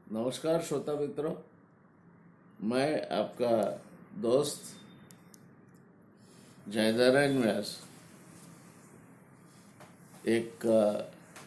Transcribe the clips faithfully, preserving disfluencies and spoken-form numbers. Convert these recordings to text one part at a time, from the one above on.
नमस्कार श्रोता मित्रों, मैं आपका दोस्त जयनारायण व्यास एक अ,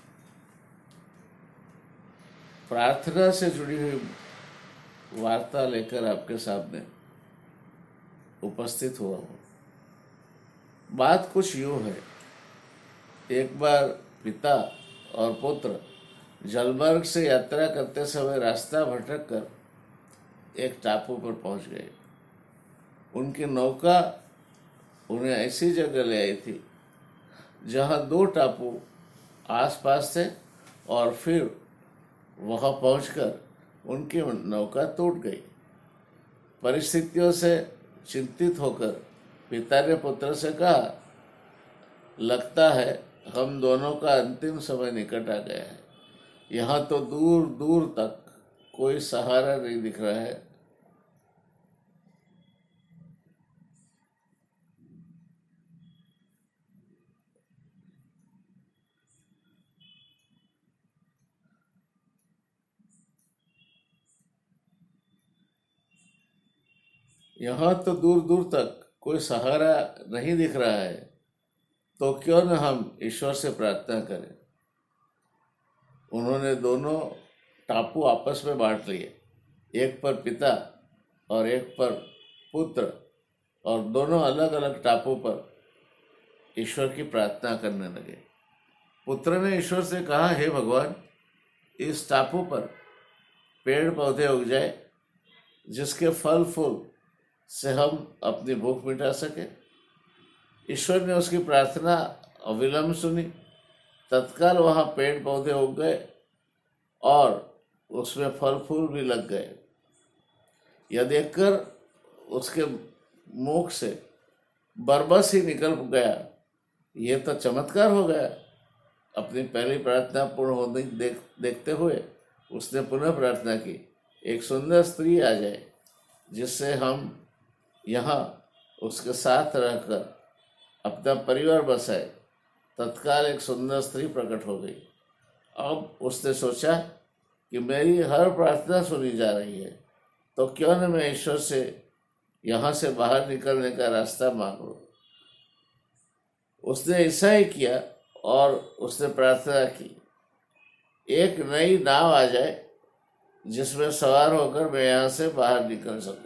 प्रार्थना से जुड़ी हुई वार्ता लेकर आपके सामने उपस्थित हुआ हूँ। बात कुछ यूँ है। एक बार पिता और पुत्र जलमर्ग से यात्रा करते समय रास्ता भटक कर एक टापू पर पहुंच गए। उनकी नौका उन्हें ऐसी जगह ले आई थी जहां दो टापू आसपास थे और फिर वहां पहुंचकर उनकी नौका टूट गई। परिस्थितियों से चिंतित होकर पिता ने पुत्र से कहा, लगता है हम दोनों का अंतिम समय निकट आ गया है। यहाँ तो दूर दूर तक कोई सहारा नहीं दिख रहा है। यहाँ तो दूर दूर तक कोई सहारा नहीं दिख रहा है, तो क्यों न हम ईश्वर से प्रार्थना करें। उन्होंने दोनों टापू आपस में बांट लिए, एक पर पिता और एक पर पुत्र, और दोनों अलग अलग टापू पर ईश्वर की प्रार्थना करने लगे। पुत्र ने ईश्वर से कहा, हे भगवान, इस टापू पर पेड़ पौधे उग जाए जिसके फल फूल से हम अपनी भूख मिटा सके। ईश्वर ने उसकी प्रार्थना अविलंब सुनी। तत्काल वहाँ पेड़ पौधे उग गए और उसमें फल फूल भी लग गए। यह देखकर उसके मुख से बरबस ही निकल गया, ये तो चमत्कार हो गया। अपनी पहली प्रार्थना पूर्ण होने देख देखते हुए उसने पुनः प्रार्थना की, एक सुंदर स्त्री आ जाए जिससे हम यहाँ उसके साथ रहकर अपना परिवार बसाए। तत्काल एक सुंदर स्त्री प्रकट हो गई। अब उसने सोचा कि मेरी हर प्रार्थना सुनी जा रही है, तो क्यों न मैं ईश्वर से यहाँ से बाहर निकलने का रास्ता मांग लूँ। उसने ऐसा ही किया और उसने प्रार्थना की, एक नई नाव आ जाए जिसमें सवार होकर मैं यहाँ से बाहर निकल सकूं।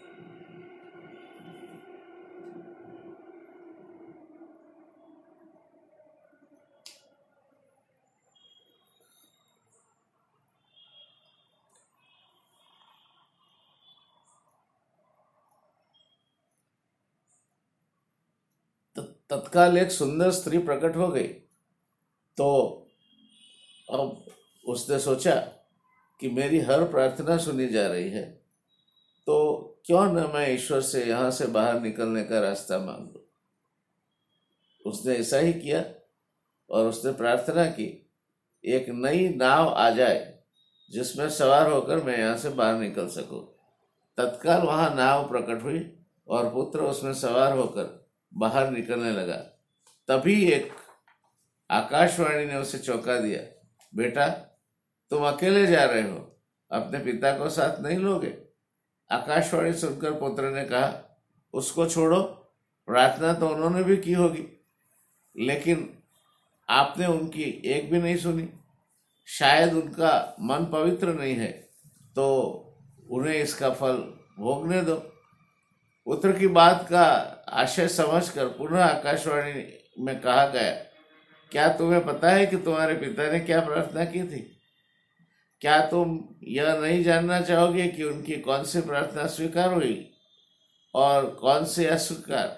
तत्काल एक सुंदर स्त्री प्रकट हो गई। तो अब उसने सोचा कि मेरी हर प्रार्थना सुनी जा रही है, तो क्यों न मैं ईश्वर से यहाँ से बाहर निकलने का रास्ता मांग लूँ। उसने ऐसा ही किया और उसने प्रार्थना की, एक नई नाव आ जाए जिसमें सवार होकर मैं यहाँ से बाहर निकल सकूं। तत्काल वहाँ नाव प्रकट हुई और पुत्र उसमें सवार होकर बाहर निकलने लगा। तभी एक आकाशवाणी ने उसे चौंका दिया, बेटा तुम अकेले जा रहे हो, अपने पिता को साथ नहीं लोगे। आकाशवाणी सुनकर पुत्र ने कहा, उसको छोड़ो, प्रार्थना तो उन्होंने भी की होगी, लेकिन आपने उनकी एक भी नहीं सुनी। शायद उनका मन पवित्र नहीं है, तो उन्हें इसका फल भोगने दो। पुत्र की बात का आशय समझकर पुनः आकाशवाणी में कहा गया, क्या तुम्हें पता है कि तुम्हारे पिता ने क्या प्रार्थना की थी? क्या तुम यह नहीं जानना चाहोगे कि उनकी कौन सी प्रार्थना स्वीकार हुई और कौन सी अस्वीकार?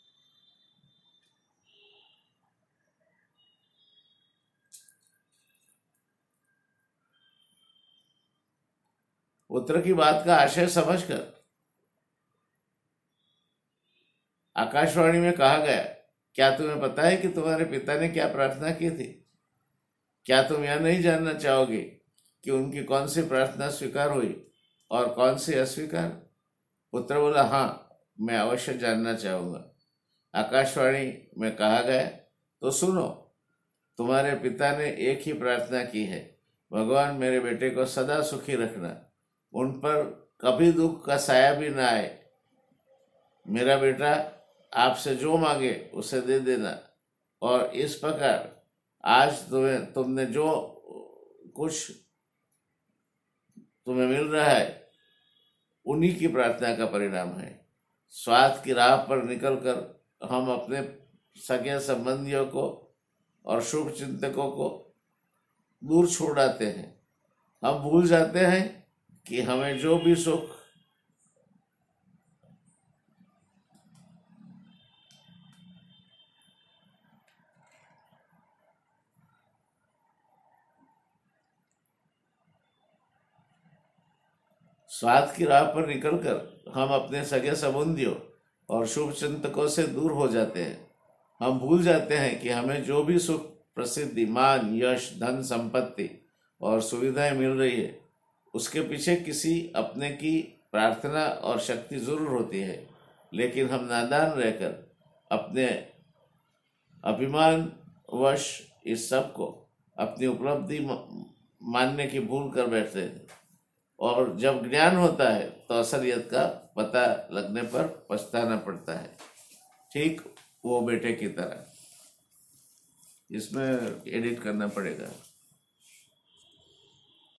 पुत्र की बात का आशय समझकर आकाशवाणी में कहा गया, क्या तुम्हें पता है कि तुम्हारे पिता ने क्या प्रार्थना की थी? क्या तुम यह नहीं जानना चाहोगे कि उनकी कौन सी प्रार्थना स्वीकार हुई और कौन सी अस्वीकार? पुत्र बोला, हाँ, मैं अवश्य जानना चाहूँगा। आकाशवाणी में कहा गया, तो सुनो, तुम्हारे पिता ने एक ही प्रार्थना की है, भगवान मेरे बेटे को सदा सुखी रखना, उन पर कभी दुख का साया भी ना आए। मेरा बेटा आपसे जो मांगे उसे दे देना। और इस प्रकार आज तुम्हें तुमने जो कुछ तुम्हें मिल रहा है उन्हीं की प्रार्थना का परिणाम है। स्वार्थ की राह पर निकलकर हम अपने सगे संबंधियों को और शुभ चिंतकों को दूर छोड़ आते हैं। हम भूल जाते हैं कि हमें जो भी सुख स्वार्थ की राह पर निकलकर हम अपने सगे संबंधियों और शुभ चिंतकों से दूर हो जाते हैं। हम भूल जाते हैं कि हमें जो भी सुख, प्रसिद्धि, मान, यश, धन, संपत्ति और सुविधाएं मिल रही है उसके पीछे किसी अपने की प्रार्थना और शक्ति जरूर होती है। लेकिन हम नादान रहकर अपने अभिमान वश इस सब को अपनी उपलब्धि मानने की भूल कर बैठते हैं। और जब ज्ञान होता है तो असलियत का पता लगने पर पछताना पड़ता है। ठीक वो बेटे की तरह। इसमें एडिट करना पड़ेगा।